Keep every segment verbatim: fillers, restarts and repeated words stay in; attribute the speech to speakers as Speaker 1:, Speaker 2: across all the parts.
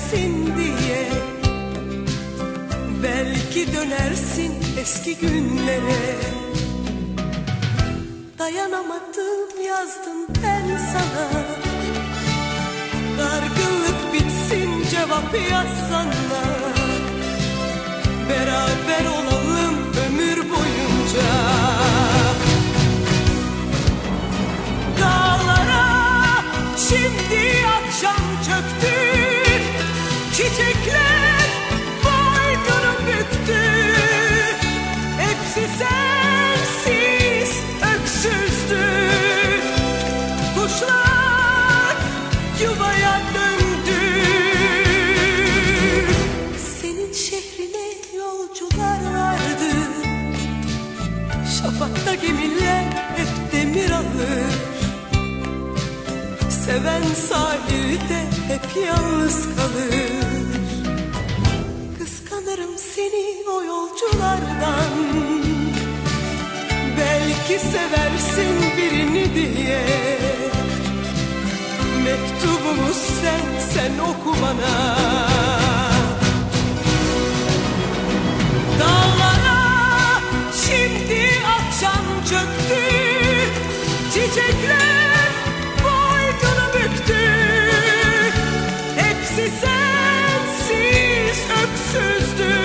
Speaker 1: seversin diye. Belki dönersin eski günlere. Dayanamadım yazdım ben sana. Dargınlık bitsin cevap yazsana. Beraber olalım ömür boyunca. Dağlara şimdi akşam çöktü. Çiçekler boynunu büktü. Hepsi sensiz öksüzdü. Kuşlar yuvaya döndü. Senin şehrine yolcular vardı. Şafakta gemiler hep demir alır. Seven sahilde hep yalnız kalır. Kıskanırım seni o yolculardan. Belki seversin birini diye. Mektubumu sen, sen oku bana. Dağlara şimdi akşam çöktü. Çiçekler boynunu büktü. Hepsi sensiz öksüzdü.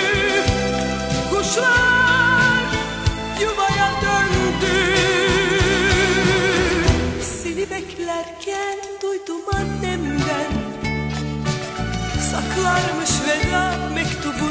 Speaker 1: Kuşlar yuvaya döndü. Seni beklerken duydum annemden. Saklarmış veda mektubu.